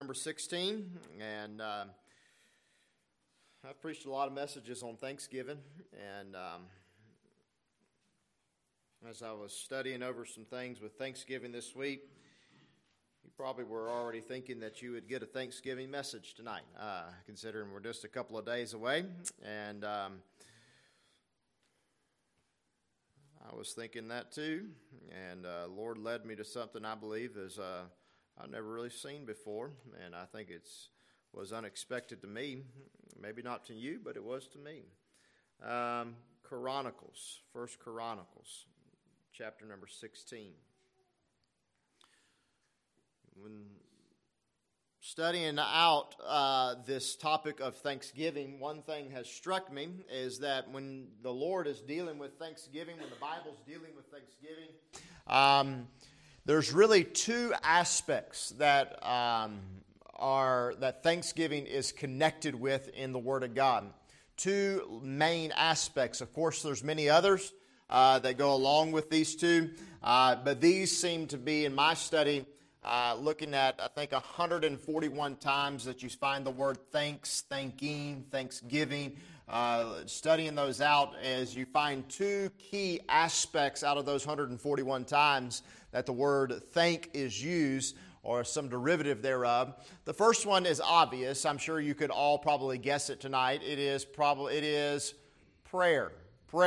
number 16, and I've preached a lot of messages on Thanksgiving, and as I was studying over some things with Thanksgiving this week, you probably were already thinking that you would get a Thanksgiving message tonight, considering we're just a couple of days away, and I was thinking that too, and Lord led me to something I believe is I've never really seen before, and I think was unexpected to me. Maybe not to you, but it was to me. Chronicles, 1 Chronicles, chapter number 16. When studying out this topic of Thanksgiving, one thing has struck me is that when the Lord is dealing with Thanksgiving, when the Bible's dealing with Thanksgiving, there's really two aspects that that Thanksgiving is connected with in the Word of God. Two main aspects. Of course, there's many others that go along with these two, but these seem to be, in my study, looking at, I think, 141 times that you find the word thanks, thanking, thanksgiving. Studying those out as you find two key aspects out of those 141 times that the word thank is used, or some derivative thereof. The first one is obvious. I'm sure you could all probably guess it tonight. It is prayer.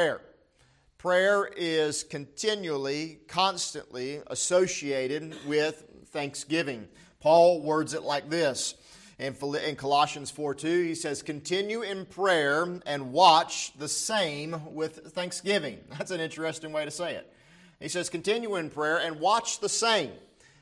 Prayer is continually, constantly associated with thanksgiving. Paul words it like this. In Colossians 4:2, he says, "Continue in prayer and watch the same with thanksgiving." That's an interesting way to say it. He says, "Continue in prayer and watch the same."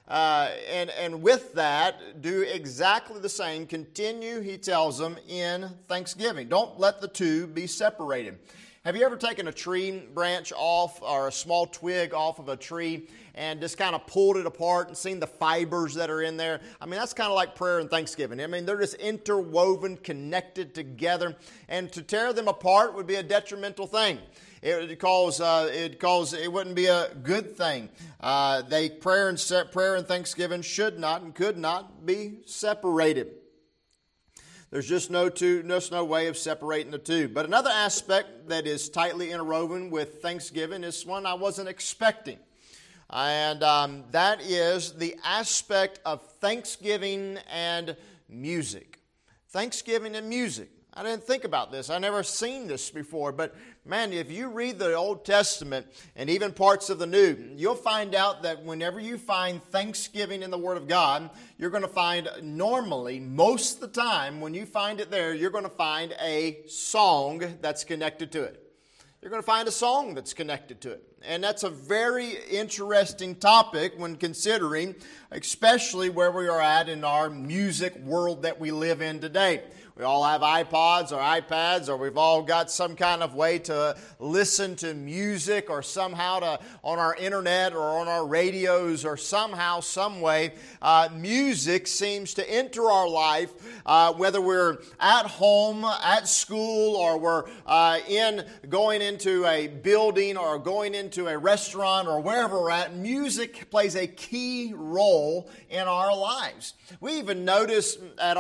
And with that, do exactly the same. Continue, he tells them, in thanksgiving. Don't let the two be separated. Have you ever taken a tree branch off or a small twig off of a tree and just kind of pulled it apart and seen the fibers that are in there? I mean, that's kind of like prayer and thanksgiving. I mean, they're just interwoven, connected together, and to tear them apart would be a detrimental thing. It wouldn't be a good thing. Prayer and thanksgiving should not and could not be separated. There's just no way of separating the two. But another aspect that is tightly interwoven with Thanksgiving is one I wasn't expecting. And that is the aspect of Thanksgiving and music. Thanksgiving and music. I didn't think about this. I never seen this before. But man, if you read the Old Testament and even parts of the New, you'll find out that whenever you find Thanksgiving in the Word of God, you're going to find normally, most of the time, when you find it there, you're going to find a song that's connected to it. You're going to find a song that's connected to it. And that's a very interesting topic when considering, especially where we are at in our music world that we live in today. We all have iPods or iPads, or we've all got some kind of way to listen to music, or somehow on our internet or on our radios, or somehow, some way, music seems to enter our life, whether we're at home, at school, or we're going into a building or going into a restaurant or wherever we're at. Music plays a key role in our lives. We even notice at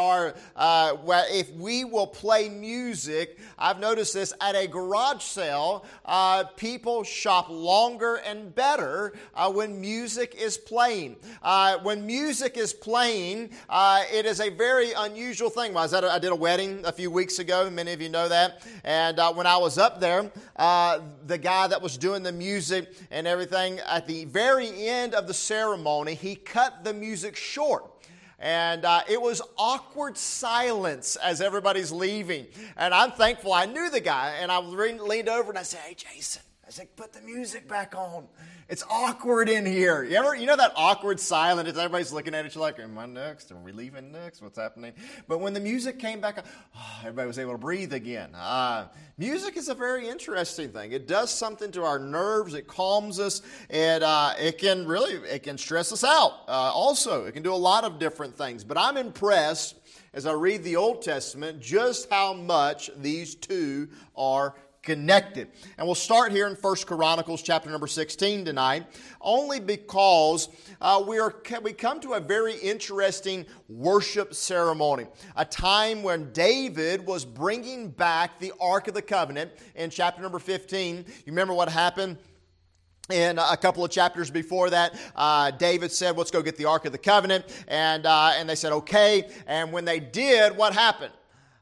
if we will play music, I've noticed this at a garage sale, people shop longer and better when music is playing. When music is playing, it is a very unusual thing. I did a wedding a few weeks ago. Many of you know that. And when I was up there, the guy that was doing the music and everything, at the very end of the ceremony, he cut the music short. And it was awkward silence as everybody's leaving. And I'm thankful I knew the guy. And I leaned over and I said, "Hey, Jason," I said, "put the music back on. It's awkward in here." You know that awkward silence? Everybody's looking at each other like, "Am I next? Are we leaving next? What's happening?" But when the music came back, everybody was able to breathe again. Music is a very interesting thing. It does something to our nerves. It calms us. It can stress us out. Also, it can do a lot of different things. But I'm impressed as I read the Old Testament just how much these two are connected. And we'll start here in 1 Chronicles chapter number 16 tonight, only because we come to a very interesting worship ceremony, a time when David was bringing back the Ark of the Covenant in chapter number 15. You remember what happened? In a couple of chapters before that, David said, let's go get the Ark of the Covenant. And they said, okay. And when they did, what happened?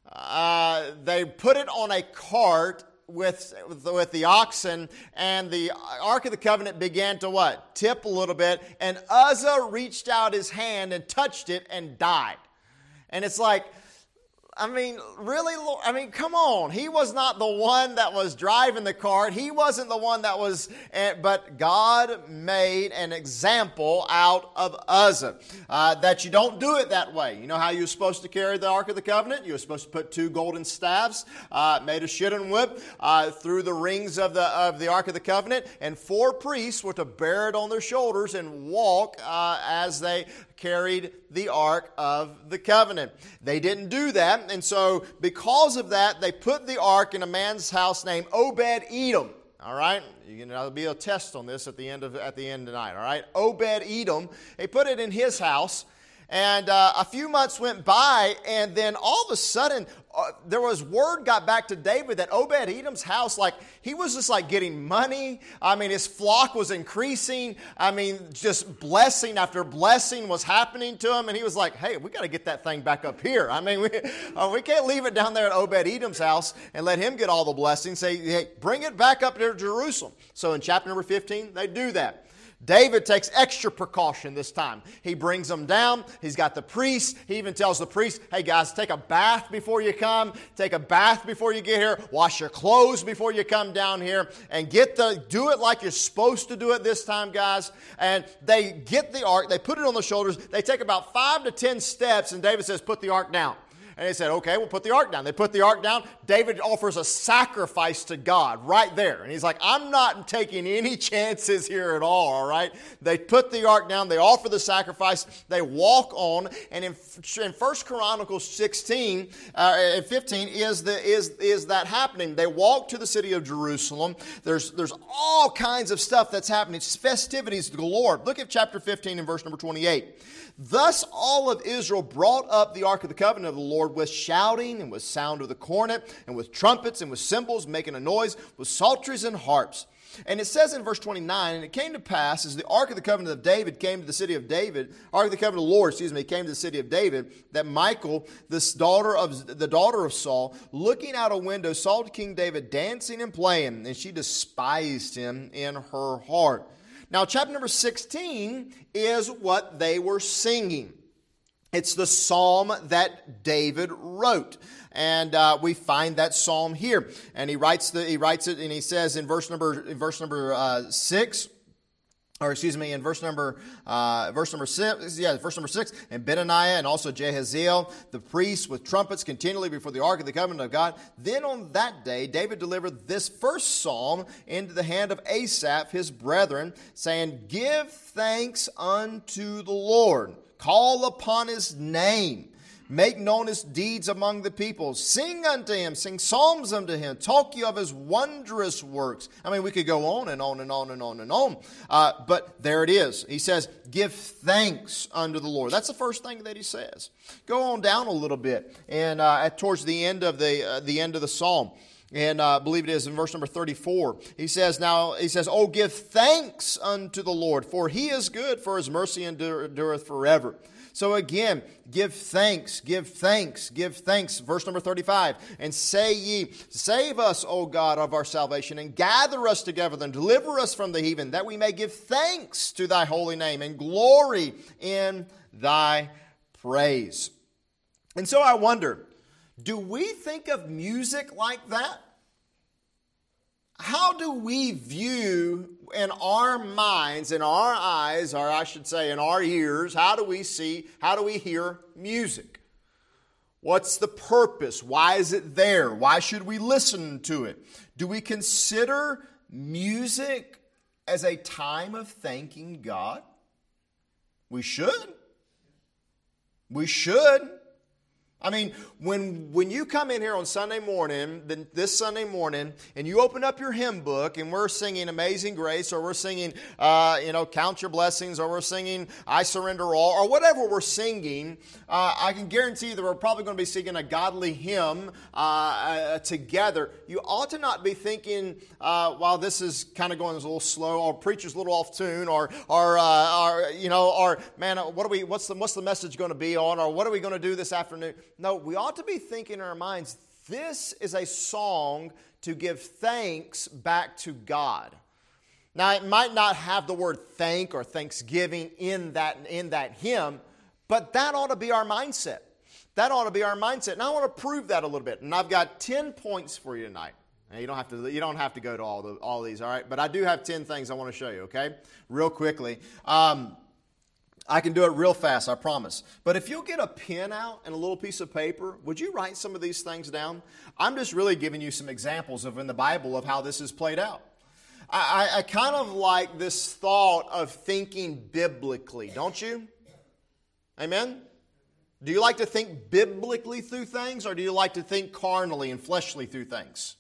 They put it on a cart with the oxen, and the Ark of the Covenant began to what? Tip a little bit. And Uzzah reached out his hand and touched it and died. And it's like, I mean, really? I mean, come on. He was not the one that was driving the cart. He wasn't the one that was, but God made an example out of Uzzah. That you don't do it that way. You know how you were supposed to carry the Ark of the Covenant? You were supposed to put 2 golden staffs, made of shittim whip, through the rings of the Ark of the Covenant, and 4 priests were to bear it on their shoulders and walk as they carried the Ark of the Covenant. They didn't do that, and so because of that, they put the Ark in a man's house named Obed-Edom. All right, there'll be a test on this at the end tonight. All right, Obed-Edom. They put it in his house, and a few months went by, and then all of a sudden, there was word got back to David that Obed-Edom's house, like, he was just like getting money. I mean, his flock was increasing. I mean, just blessing after blessing was happening to him. And he was like, hey, we got to get that thing back up here. I mean, we can't leave it down there at Obed-Edom's house and let him get all the blessings. Say, hey, bring it back up to Jerusalem. So in chapter number 15, they do that. David takes extra precaution this time. He brings them down. He's got the priests. He even tells the priests, hey guys, take a bath before you come. Take a bath before you get here. Wash your clothes before you come down here. And do it like you're supposed to do it this time, guys. And they get the ark. They put it on the shoulders. They take about 5 to 10 steps. And David says, put the ark down. And they said, okay, we'll put the ark down. They put the ark down. David offers a sacrifice to God right there. And he's like, I'm not taking any chances here at all right? They put the ark down. They offer the sacrifice. They walk on. And in 1 Chronicles 16 and 15 is that happening. They walk to the city of Jerusalem. There's all kinds of stuff that's happening. It's festivities galore. Look at chapter 15 and verse number 28. Thus all of Israel brought up the Ark of the Covenant of the Lord with shouting and with sound of the cornet and with trumpets and with cymbals making a noise with psalteries and harps. And it says in verse 29, and it came to pass as the Ark of the Covenant of David came to the city of David, Ark of the Covenant of the Lord, came to the city of David, that Michal, the daughter of Saul, looking out a window, saw King David dancing and playing, and she despised him in her heart. Now, chapter number 16 is what they were singing. It's the psalm that David wrote. And we find that psalm here. And he writes it, and he says in verse number 6, or excuse me, in verse number 6, and Benaniah and also Jehaziel, the priests with trumpets continually before the Ark of the Covenant of God. Then on that day, David delivered this first psalm into the hand of Asaph, his brethren, saying, give thanks unto the Lord, call upon his name. Make known his deeds among the people. Sing unto him. Sing psalms unto him. Talk ye of his wondrous works. I mean, we could go on and on and on and on and on. But there it is. He says, give thanks unto the Lord. That's the first thing that he says. Go on down a little bit. And towards the end of the psalm. And I believe it is in verse number 34. He says, oh, give thanks unto the Lord, for he is good, for his mercy endureth forever. So again, give thanks, give thanks, give thanks. Verse number 35. And say ye, save us, O God, of our salvation, and gather us together, and deliver us from the heathen, that we may give thanks to thy holy name, and glory in thy praise. And so I wonder, do we think of music like that? How do we view in our minds, in our eyes, or I should say in our ears, how do we hear music? What's the purpose? Why is it there? Why should we listen to it? Do we consider music as a time of thanking God? We should. We should. I mean, when you come in here on Sunday morning, this Sunday morning, and you open up your hymn book and we're singing Amazing Grace, or we're singing, Count Your Blessings, or we're singing I Surrender All, or whatever we're singing, I can guarantee that we're probably going to be singing a godly hymn together. You ought to not be thinking, while this is kind of going a little slow, or preacher's a little off tune, or man, what's the message going to be on, or what are we going to do this afternoon? No, we ought to be thinking in our minds, this is a song to give thanks back to God. Now, it might not have the word thank or thanksgiving in that hymn, but that ought to be our mindset. That ought to be our mindset. And I want to prove that a little bit. And I've got 10 points for you tonight. Now, you don't have to go to all these, all right? But I do have 10 things I want to show you, okay? Real quickly. I can do it real fast, I promise. But if you'll get a pen out and a little piece of paper, would you write some of these things down? I'm just really giving you some examples in the Bible of how this is played out. I kind of like this thought of thinking biblically, don't you? Amen? Do you like to think biblically through things, or do you like to think carnally and fleshly through things?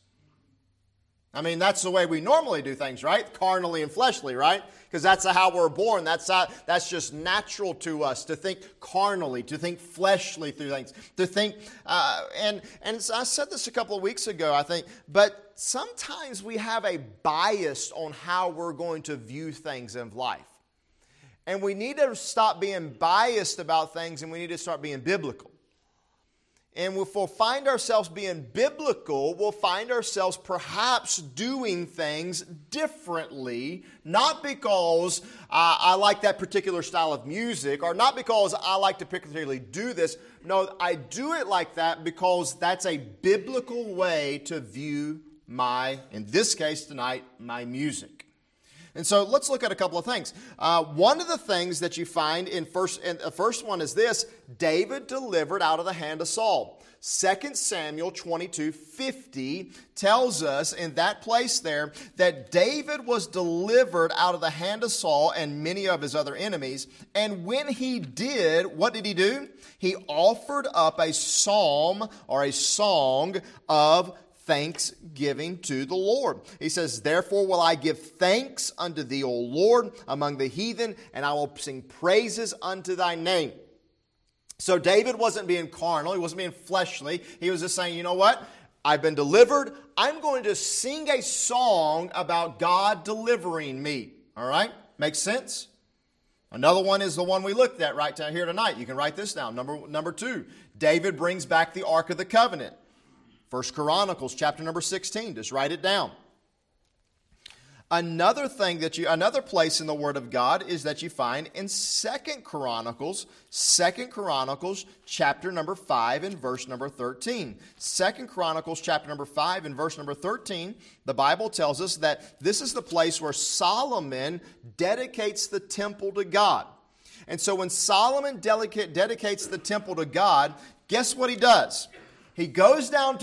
I mean, that's the way we normally do things, right? Carnally and fleshly, right? Because that's how we're born. That's just natural to us, to think carnally, to think fleshly through things, to think, and I said this a couple of weeks ago, I think, but sometimes we have a bias on how we're going to view things in life. And we need to stop being biased about things, and we need to start being biblical. And if we'll find ourselves being biblical, we'll find ourselves perhaps doing things differently, not because I like that particular style of music, or not because I like to particularly do this. No, I do it like that because that's a biblical way to view in this case tonight, my music. And so let's look at a couple of things. One of the things that you find and the first one is this: David delivered out of the hand of Saul. 2 Samuel 22:50 tells us in that place there that David was delivered out of the hand of Saul and many of his other enemies. And when he did, what did he do? He offered up a psalm or a song of thanksgiving to the Lord. He says, "Therefore will I give thanks unto thee, O Lord, among the heathen, and I will sing praises unto thy name." So David wasn't being carnal. He wasn't being fleshly. He was just saying, you know what? I've been delivered. I'm going to sing a song about God delivering me. All right? Makes sense? Another one is the one we looked at right down here tonight. You can write this down. Number 2, David brings back the Ark of the Covenant. 1 Chronicles chapter number 16. Just write it down. Another place in the Word of God is that you find in 2 Chronicles chapter number 5 and verse number 13. 2 Chronicles chapter number 5 and verse number 13, the Bible tells us that this is the place where Solomon dedicates the temple to God. And so when Solomon dedicates the temple to God, guess what he does? He goes down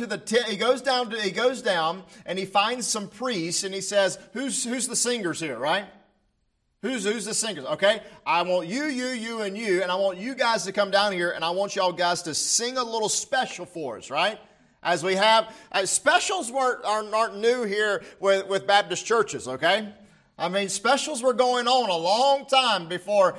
and he finds some priests and he says, "Who's the singers here, right? Who's the singers? Okay, I want you, and you, and I want you guys to come down here, and I want y'all guys to sing a little special for us, right? As we have specials aren't new here with Baptist churches, okay? I mean, specials were going on a long time before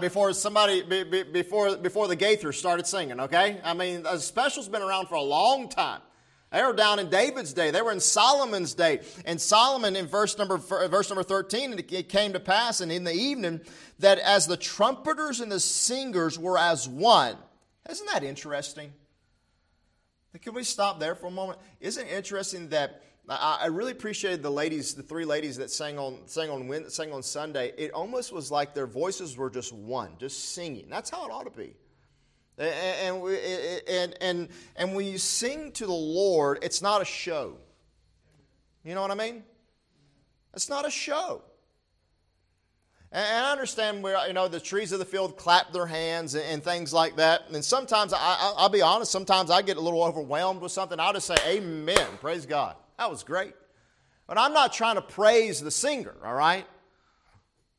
the Gaithers started singing, okay? I mean, specials been around for a long time. They were down in David's day. They were in Solomon's day. And Solomon, in verse number 13, it came to pass, and in the evening, that as the trumpeters and the singers were as one. Isn't that interesting? Can we stop there for a moment? Isn't it interesting that I really appreciated the 3 ladies that sang on Sunday. It almost was like their voices were just one, just singing. That's how it ought to be. And when you sing to the Lord, it's not a show. You know what I mean? It's not a show. And I understand where the trees of the field clap their hands and things like that. And sometimes I'll be honest. Sometimes I get a little overwhelmed with something. I'll just say, "Amen, praise God." That was great. But I'm not trying to praise the singer, all right?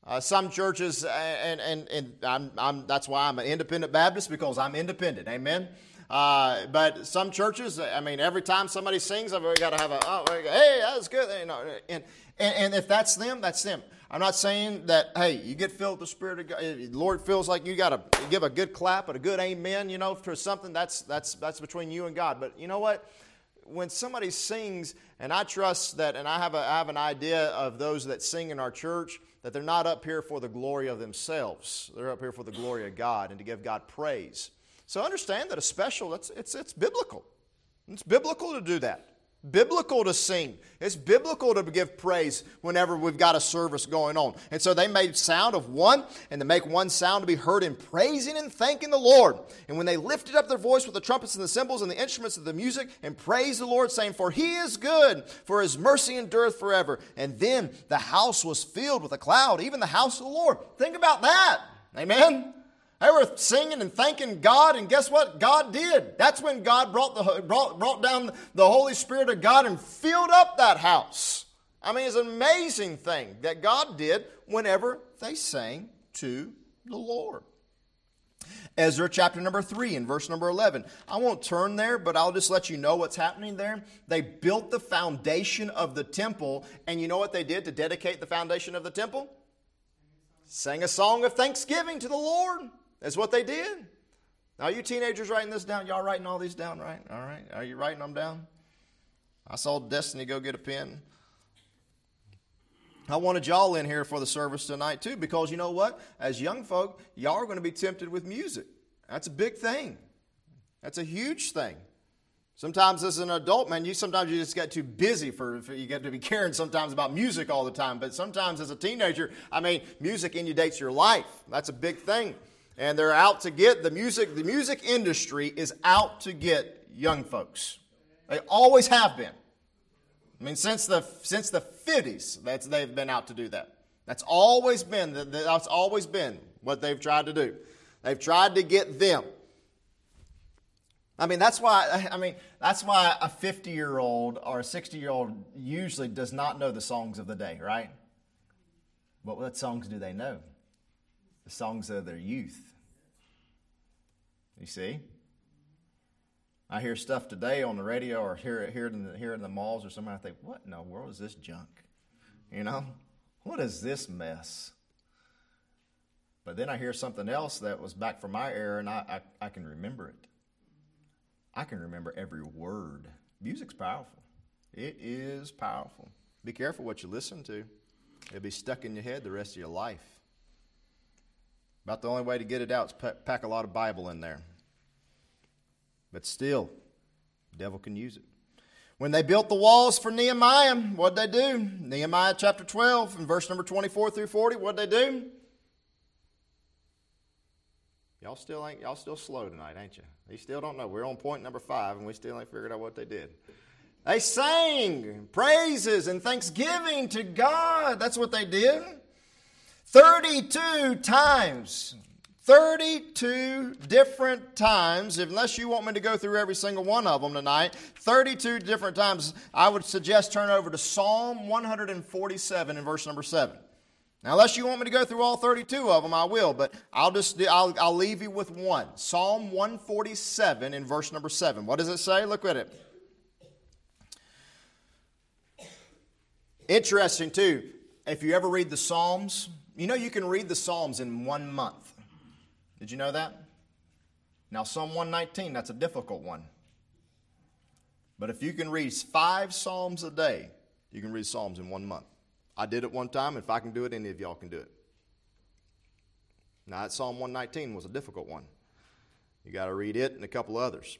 Some churches, and that's why I'm an independent Baptist, because I'm independent. Amen. But some churches, I mean, every time somebody sings, I've got to have hey, that was good. You know, and if that's them, that's them. I'm not saying that, hey, you get filled with the Spirit of God. The Lord feels like you got to give a good clap and a good amen, you know, for something. That's between you and God. But you know what? When somebody sings, and I trust that, and I have an idea of those that sing in our church, that they're not up here for the glory of themselves. They're up here for the glory of God and to give God praise. So understand that a special, it's biblical. It's biblical to do that. Biblical to sing. It's biblical to give praise whenever we've got a service going on. And so they made sound of one, and to make one sound to be heard in praising and thanking the Lord. And when they lifted up their voice with the trumpets and the cymbals and the instruments of the music, and praised the Lord, saying, "For He is good, for His mercy endureth forever." And then the house was filled with a cloud, even the house of the Lord. Think about that. Amen. They were singing and thanking God, and guess what? God did. That's when God brought down the Holy Spirit of God and filled up that house. I mean, it's an amazing thing that God did whenever they sang to the Lord. Ezra chapter number 3 and verse number 11. I won't turn there, but I'll just let you know what's happening there. They built the foundation of the temple, and you know what they did to dedicate the foundation of the temple? Sang a song of thanksgiving to the Lord. That's what they did. Now, you teenagers writing this down, y'all writing all these down, right? All right. Are you writing them down? I saw Destiny go get a pen. I wanted y'all in here for the service tonight, too, because you know what? As young folk, y'all are going to be tempted with music. That's a big thing. That's a huge thing. Sometimes as an adult, man, sometimes you just get too busy for you get to be caring sometimes about music all the time. But sometimes as a teenager, I mean, music inundates your life. That's a big thing. And they're out to get the music industry is out to get young folks. They always have been. I mean, since the 50s, they've been out to do that. That's always been what they've tried to do. They've tried to get them. I mean, that's why a 50-year-old or a 60-year-old usually does not know the songs of the day, right? But what songs do they know? The songs of their youth. You see? I hear stuff today on the radio or hear it in the malls or somewhere. I think, what in the world is this junk? You know? What is this mess? But then I hear something else that was back from my era, and I can remember it. I can remember every word. Music's powerful. It is powerful. Be careful what you listen to. It'll be stuck in your head the rest of your life. About the only way to get it out is pack a lot of Bible in there. But still, the devil can use it. When they built the walls for Nehemiah, what'd they do? Nehemiah chapter 12 and verse number 24 through 40, what'd they do? Y'all still slow tonight, ain't you? You still don't know. We're on point number 5, and we still ain't figured out what they did. They sang praises and thanksgiving to God. That's what they did. 32 times. 32 different times. Unless you want me to go through every single one of them tonight. 32 different times. I would suggest turn over to Psalm 147 and verse number 7. Now, unless you want me to go through all 32 of them, I will, but I'll leave you with one. Psalm 147 in verse number 7. What does it say? Look at it. Interesting, too. If you ever read the Psalms, you know you can read the Psalms in 1 month. Did you know that? Now, Psalm 119, that's a difficult one. But if you can read 5 Psalms a day, you can read Psalms in 1 month. I did it one time. If I can do it, any of y'all can do it. Now, that Psalm 119 was a difficult one. You got to read it and a couple others.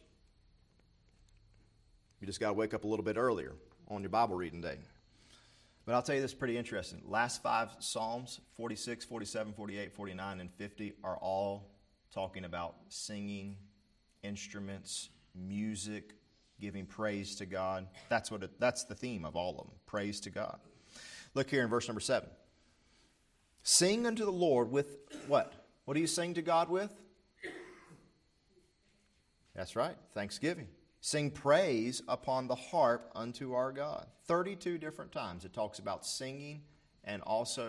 You just got to wake up a little bit earlier on your Bible reading day. But I'll tell you this is pretty interesting. Last 5 Psalms, 46, 47, 48, 49, and 50, are all talking about singing, instruments, music, giving praise to God. That's the theme of all of them, praise to God. Look here in verse number 7. Sing unto the Lord with what? What do you sing to God with? That's right, thanksgiving. Sing praise upon the harp unto our God. 32 different times it talks about singing and also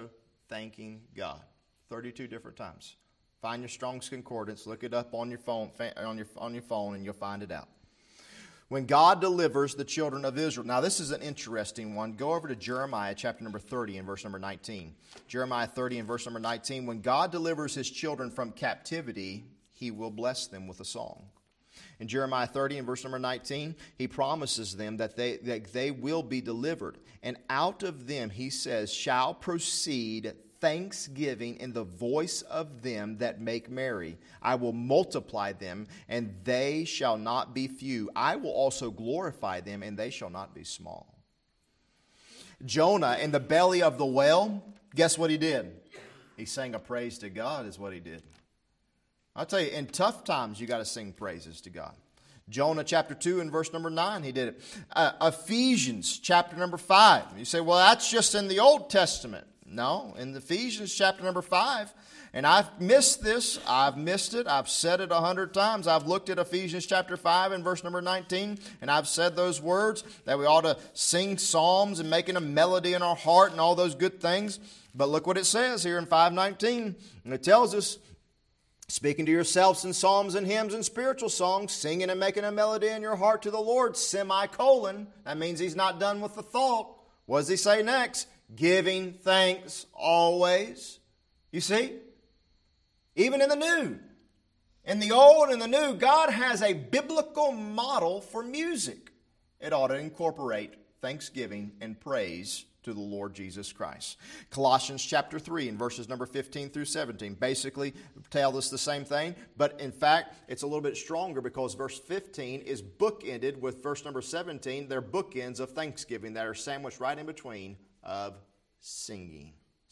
thanking God. 32 different times. Find your Strong's Concordance, look it up on your phone, and you'll find it out. When God delivers the children of Israel. Now, this is an interesting one. Go over to Jeremiah chapter number 30 and verse number 19. Jeremiah 30 and verse number 19. When God delivers his children from captivity, he will bless them with a song. In Jeremiah 30 and verse number 19, he promises them that they will be delivered. And out of them, he says, shall proceed thanksgiving in the voice of them that make merry. I will multiply them, and they shall not be few. I will also glorify them, and they shall not be small. Jonah in the belly of the whale, guess what he did? He sang a praise to God is what he did. I'll tell you, in tough times, you got to sing praises to God. Jonah chapter 2 and verse number 9, he did it. Ephesians chapter number 5. You say, well, that's just in the Old Testament. No, in Ephesians chapter number 5, and I've missed this, I've missed it, I've said it 100 times. I've looked at Ephesians chapter 5 and verse number 19, and I've said those words, that we ought to sing psalms and making a melody in our heart and all those good things. But look what it says here in 5:19, and it tells us, speaking to yourselves in psalms and hymns and spiritual songs, singing and making a melody in your heart to the Lord, semicolon. That means he's not done with the thought. What does he say next? Giving thanks always. You see? Even in the New. In the Old and the New, God has a biblical model for music. It ought to incorporate thanksgiving and praise to the Lord Jesus Christ. Colossians chapter 3 and verses number 15 through 17 basically tell us the same thing, but in fact, it's a little bit stronger because verse 15 is bookended with verse number 17. They're bookends of thanksgiving that are sandwiched right in between of singing.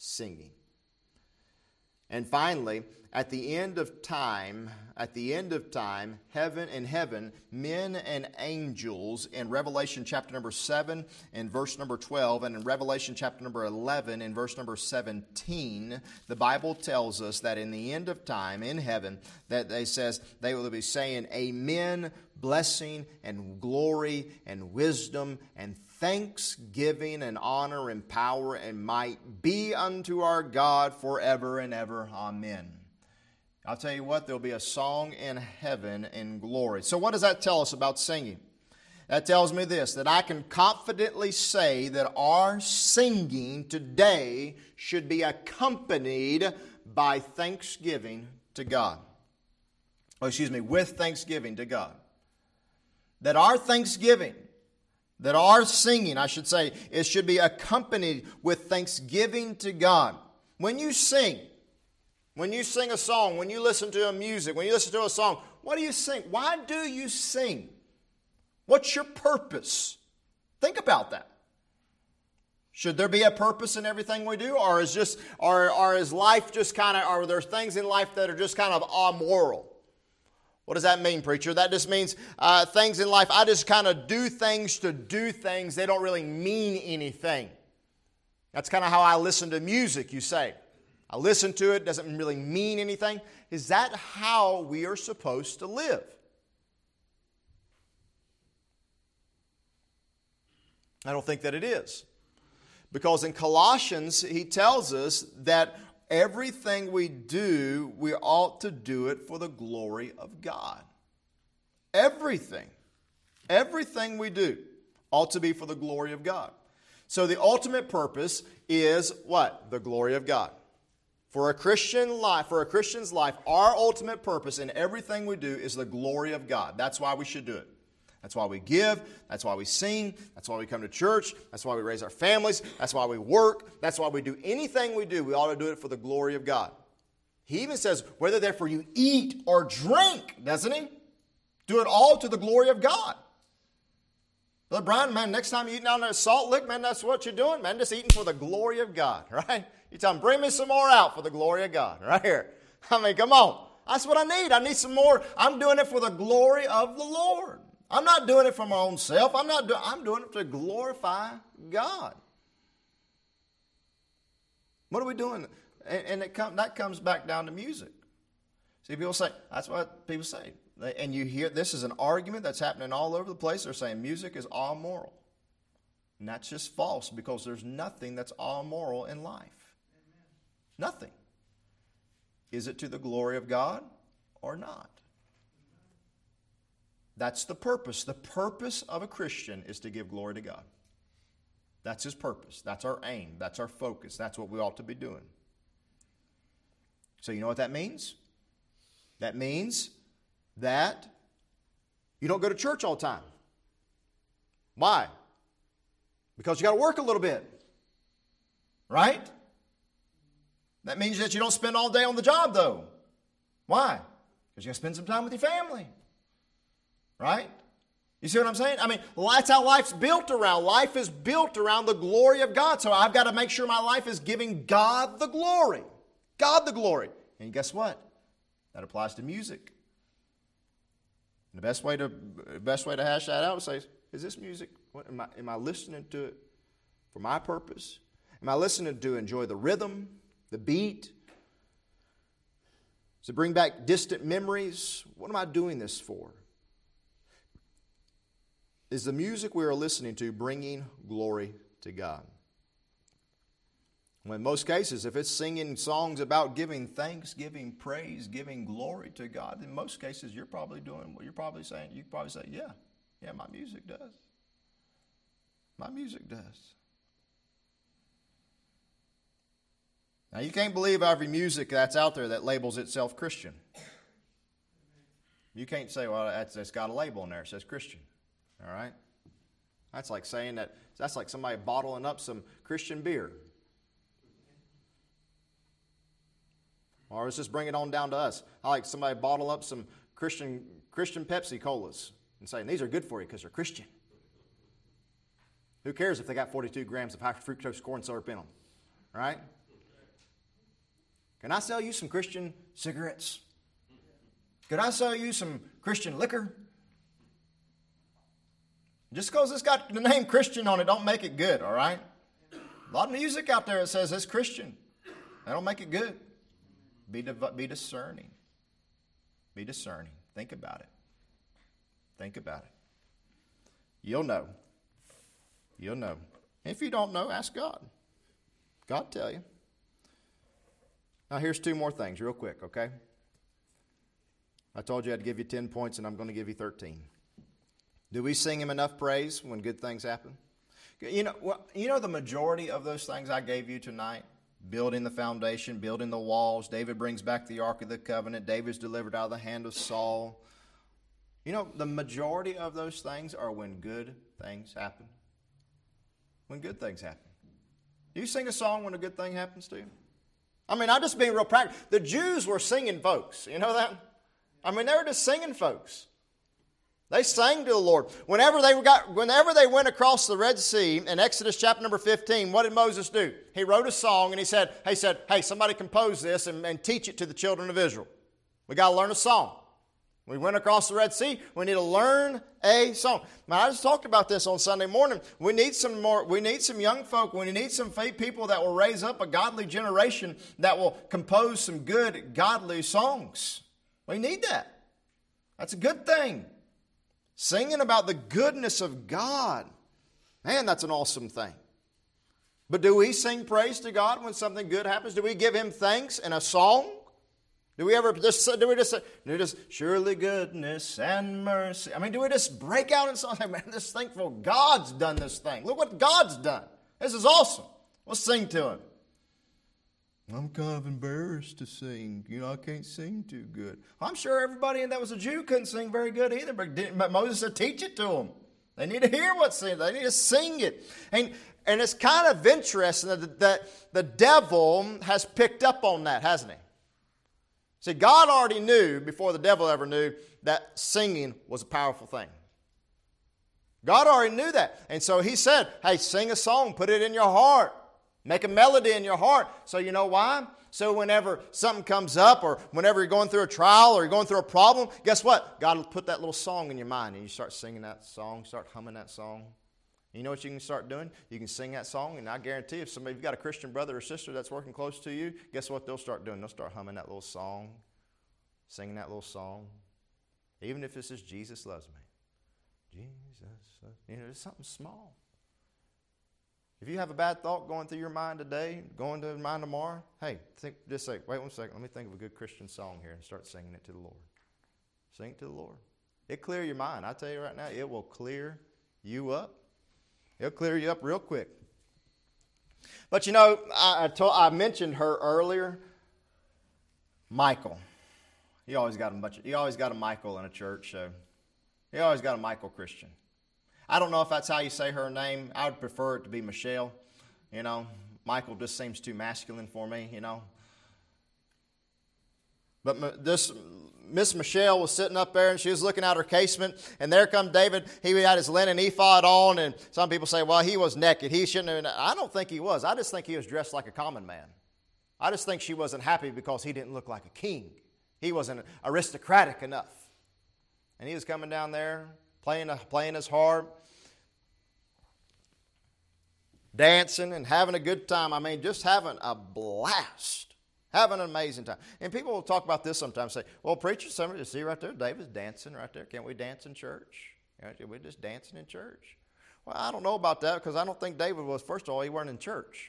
And finally, at the end of time, heaven, men and angels in Revelation chapter number 7 and verse number 12, and in Revelation chapter number 11 and verse number 17, the Bible tells us that in the end of time, in heaven, that they will be saying, Amen, blessing and glory and wisdom and thanksgiving and honor and power and might be unto our God forever and ever. Amen. I'll tell you what, there'll be a song in heaven in glory. So what does that tell us about singing? That tells me this, that I can confidently say that our singing today should be accompanied by thanksgiving to God. With thanksgiving to God. That our thanksgiving, that our singing, I should say, it should be accompanied with thanksgiving to God. When you sing a song, when you listen to music, when you listen to a song, what do you sing? Why do you sing? What's your purpose? Think about that. Should there be a purpose in everything we do? Or is life just kind of, are there things in life that are just kind of amoral? What does that mean, preacher? That just means things in life, I just kind of do things to do things. They don't really mean anything. That's kind of how I listen to music, you say. I listen to it, doesn't really mean anything. Is that how we are supposed to live? I don't think that it is. Because in Colossians, he tells us that everything we do, we ought to do it for the glory of God. Everything we do ought to be for the glory of God. So the ultimate purpose is what? The glory of God. For a Christian's life, our ultimate purpose in everything we do is the glory of God. That's why we should do it. That's why we give. That's why we sing. That's why we come to church. That's why we raise our families. That's why we work. That's why we do anything we do. We ought to do it for the glory of God. He even says, whether therefore you eat or drink, doesn't he? Do it all to the glory of God. Brother Brian, man, next time you eat down there at Salt Lick, man, that's what you're doing, man. Just eating for the glory of God, right? You tell them, bring me some more out for the glory of God, right here. I mean, come on. That's what I need. I need some more. I'm doing it for the glory of the Lord. I'm not doing it for my own self. I'm doing it to glorify God. What are we doing? And that comes back down to music. See, people say, that's what people say. And you hear, this is an argument that's happening all over the place. They're saying music is all moral. And that's just false because there's nothing that's all moral in life. Nothing. Is it to the glory of God or not? That's the purpose. The purpose of a Christian is to give glory to God. That's his purpose. That's our aim. That's our focus. That's what we ought to be doing. So you know what that means? That means that you don't go to church all the time. Why? Because you got to work a little bit. Right? That means that you don't spend all day on the job, though. Why? Because you got to spend some time with your family. Right? You see what I'm saying? I mean, that's how life's built around. Life is built around the glory of God. So I've got to make sure my life is giving God the glory. God the glory. And guess what? That applies to music. And the best way to hash that out is say, is this music, am I listening to it for my purpose? Am I listening to enjoy the rhythm, the beat? Does it bring back distant memories? What am I doing this for? Is the music we are listening to bringing glory to God? Well, in most cases, if it's singing songs about giving thanks, giving praise, giving glory to God, in most cases you're probably doing what you're probably saying. You probably say, yeah, my music does. My music does. Now, you can't believe every music that's out there that labels itself Christian. You can't say, well, it's got a label in there. It says Christian. All right? That's like saying that's like somebody bottling up some Christian beer. Or let's just bring it on down to us. I like somebody bottle up some Christian Pepsi Colas and saying these are good for you because they're Christian. Who cares if they got 42 grams of high fructose corn syrup in them? Right? Can I sell you some Christian cigarettes? Could I sell you some Christian liquor? Just because it's got the name Christian on it don't make it good, all right? A lot of music out there that says it's Christian. That don't make it good. Be discerning. Be discerning. Think about it. Think about it. You'll know. You'll know. If you don't know, ask God. God tell you. Now here's two more things real quick, okay? I told you I'd give you 10 points and I'm going to give you 13. Do we sing Him enough praise when good things happen? You know the majority of those things I gave you tonight? Building the foundation, building the walls. David brings back the Ark of the Covenant. David's delivered out of the hand of Saul. You know, the majority of those things are when good things happen. When good things happen. Do you sing a song when a good thing happens to you? I mean, I'm just being real practical. The Jews were singing folks. You know that? I mean, they were just singing folks. They sang to the Lord. Whenever they went across the Red Sea in Exodus chapter number 15, what did Moses do? He wrote a song and he said, hey, somebody compose this and teach it to the children of Israel. We got to learn a song. We went across the Red Sea. We need to learn a song. Now, I just talked about this on Sunday morning. We need some young folk. We need some people that will raise up a godly generation that will compose some good, godly songs. We need that. That's a good thing. Singing about the goodness of God. Man, that's an awesome thing. But do we sing praise to God when something good happens? Do we give Him thanks in a song? Do we just surely goodness and mercy? I mean, do we just break out in song? Man, this thankful God's done this thing. Look what God's done. This is awesome. Let's sing to Him. I'm kind of embarrassed to sing. I can't sing too good. I'm sure everybody that was a Jew couldn't sing very good either, but Moses said, teach it to them. They need to hear what's singing. They need to sing it. And it's kind of interesting that the devil has picked up on that, hasn't he? See, God already knew, before the devil ever knew, that singing was a powerful thing. God already knew that. And so He said, hey, sing a song, put it in your heart. Make a melody in your heart. So you know why? So whenever something comes up or whenever you're going through a trial or you're going through a problem, guess what? God will put that little song in your mind and you start singing that song, start humming that song. You know what you can start doing? You can sing that song, and I guarantee if you've got a Christian brother or sister that's working close to you, guess what they'll start doing? They'll start humming that little song, singing that little song. Even if this is Jesus loves me. Jesus loves me. It's something small. If you have a bad thought going through your mind today, going to your mind tomorrow, hey, just say, wait 1 second, let me think of a good Christian song here and start singing it to the Lord. Sing it to the Lord. It'll clear your mind. I tell you right now, it will clear you up. It'll clear you up real quick. But you know, I mentioned her earlier, Michael. You always got a Michael in a church, so you always got a Michael Christian. I don't know if that's how you say her name. I would prefer it to be Michelle. You know, Michael just seems too masculine for me, you know. But this Miss Michelle was sitting up there and she was looking out her casement, and there come David. He had his linen ephod on, and some people say, well, he was naked. He shouldn't have. I don't think he was. I just think he was dressed like a common man. I just think she wasn't happy because he didn't look like a king. He wasn't aristocratic enough. And he was coming down there, playing his harp, dancing and having a good time. I mean, just having a blast. Having an amazing time. And people will talk about this sometimes, say, well, preacher, somebody, see right there, David's dancing right there. Can't we dance in church? We're just dancing in church. Well, I don't know about that because I don't think David was, first of all, he weren't in church.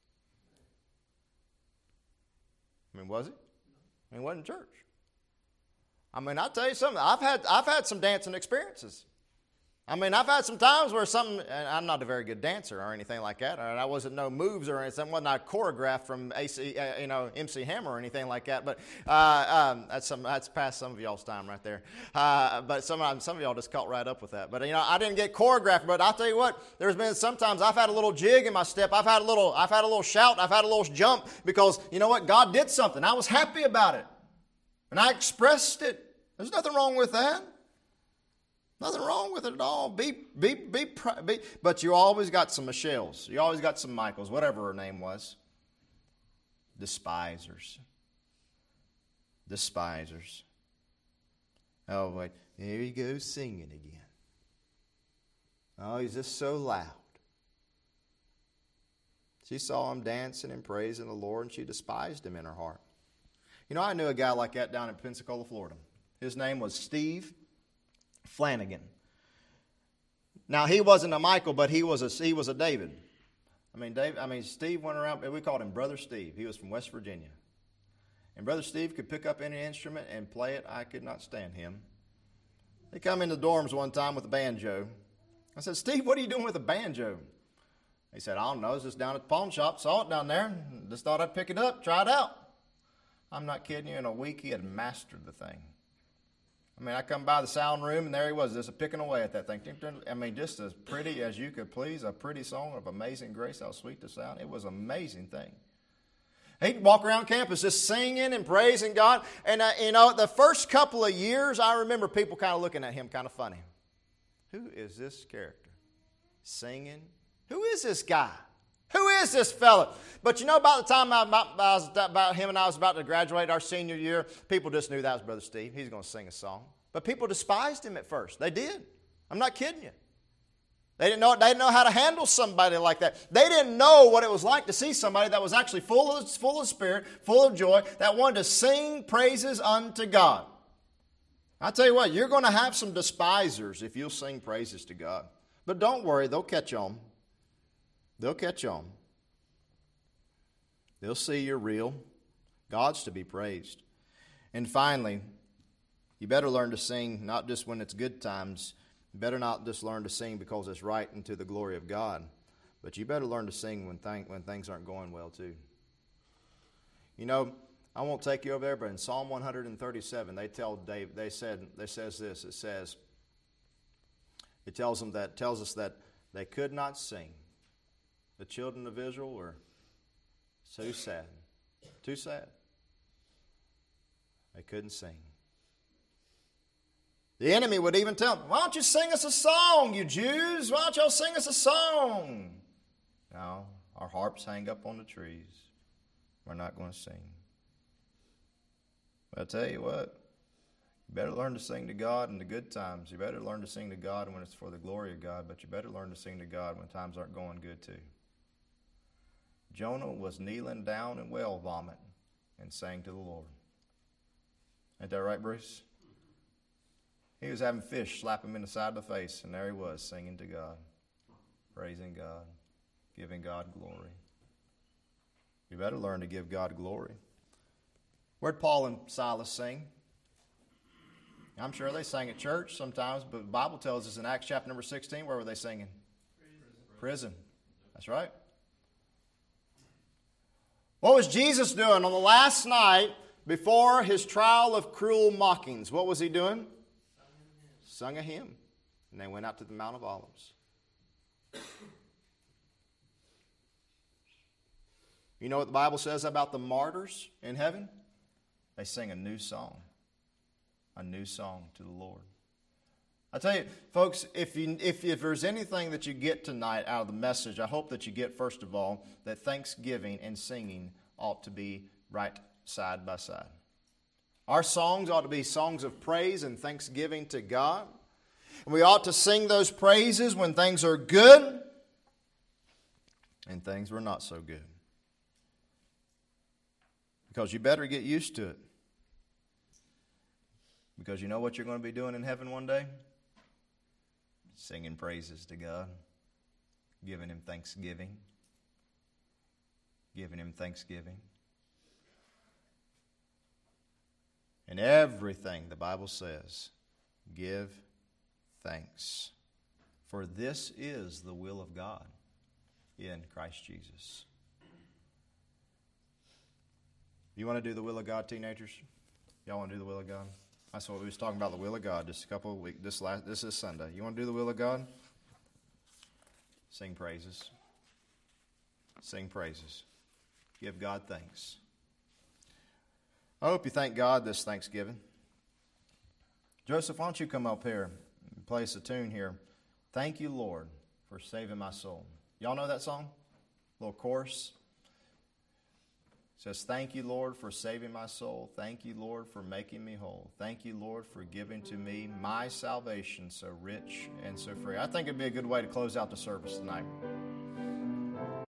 I mean, was he? He wasn't in church. I mean, I'll tell you something. I've had some dancing experiences. I mean, I've had some times where and I'm not a very good dancer or anything like that. I wasn't no moves or anything. I wasn't choreographed from MC Hammer or anything like that. But that's past some of y'all's time right there. But some of y'all just caught right up with that. But you know, I didn't get choreographed. But I'll tell you what, there's been sometimes I've had a little jig in my step. I've had a little shout. I've had a little jump because you know what, God did something. I was happy about it, and I expressed it. There's nothing wrong with that. Nothing wrong with it at all. But you always got some Michelles. You always got some Michaels, whatever her name was. Despisers. Oh, wait. Here he goes singing again. Oh, he's just so loud. She saw him dancing and praising the Lord, and she despised him in her heart. You know, I knew a guy like that down in Pensacola, Florida. His name was Steve Flanagan. Now he wasn't a Michael, but he was a David. Steve went around. We called him Brother Steve. He was from West Virginia, and Brother Steve could pick up any instrument and play it. I could not stand him. He come in the dorms one time with a banjo. I said, Steve, what are you doing with a banjo? He said, I don't know. It's just down at the pawn shop. Saw it down there. Just thought I'd pick it up, try it out. I'm not kidding you. In a week, he had mastered the thing. I mean, I come by the sound room, and there he was, just picking away at that thing. I mean, just as pretty as you could please, a pretty song of Amazing Grace, how sweet the sound. It was an amazing thing. He'd walk around campus just singing and praising God. And, the first couple of years, I remember people kind of looking at him kind of funny. Who is this character? Singing? Who is this guy? Who is this fella? But you know, about the time about him and I was about to graduate our senior year, people just knew that was Brother Steve. He's going to sing a song. But people despised him at first. They did. I'm not kidding you. They didn't know how to handle somebody like that. They didn't know what it was like to see somebody that was actually full of spirit, full of joy, that wanted to sing praises unto God. I tell you what, you're going to have some despisers if you'll sing praises to God. But don't worry, they'll catch on. They'll catch on. They'll see you're real. God's to be praised. And finally, you better learn to sing not just when it's good times. You better not just learn to sing because it's right and to the glory of God. But you better learn to sing when things aren't going well too. You know, I won't take you over there, but in Psalm 137, it tells us that they could not sing. The children of Israel were so sad. Too sad. They couldn't sing. The enemy would even tell them, why don't you sing us a song, you Jews? Why don't y'all sing us a song? No, our harps hang up on the trees. We're not going to sing. But I tell you what, you better learn to sing to God in the good times. You better learn to sing to God when it's for the glory of God, but you better learn to sing to God when times aren't going good too. Jonah was kneeling down in well vomit and sang to the Lord. Ain't that right, Bruce? He was having fish slap him in the side of the face, and there he was singing to God, praising God. giving God glory. You better learn to give God glory. Where'd Paul and Silas sing? I'm sure they sang at church sometimes, but the Bible tells us in Acts chapter number 16, where were they singing? Prison. That's right. What was Jesus doing on the last night before his trial of cruel mockings? What was he doing? Sung a hymn. And they went out to the Mount of Olives. You know what the Bible says about the martyrs in heaven? They sing a new song to the Lord. I tell you, folks, if there's anything that you get tonight out of the message, I hope that you get, first of all, that thanksgiving and singing ought to be right side by side. Our songs ought to be songs of praise and thanksgiving to God. And we ought to sing those praises when things are good and things were not so good. Because you better get used to it. Because you know what you're going to be doing in heaven one day? Singing praises to God. Giving Him thanksgiving. Giving Him thanksgiving. And everything the Bible says, give thanks. For this is the will of God in Christ Jesus. You want to do the will of God, teenagers? Y'all want to do the will of God? That's what we was talking about, the will of God, just a couple of weeks. This is Sunday. You want to do the will of God? Sing praises. Sing praises. Give God thanks. I hope you thank God this Thanksgiving. Joseph, why don't you come up here and play us a tune here? Thank you, Lord, for saving my soul. Y'all know that song? Little chorus. It says, thank you, Lord, for saving my soul. Thank you, Lord, for making me whole. Thank you, Lord, for giving to me my salvation so rich and so free. I think it'd be a good way to close out the service tonight.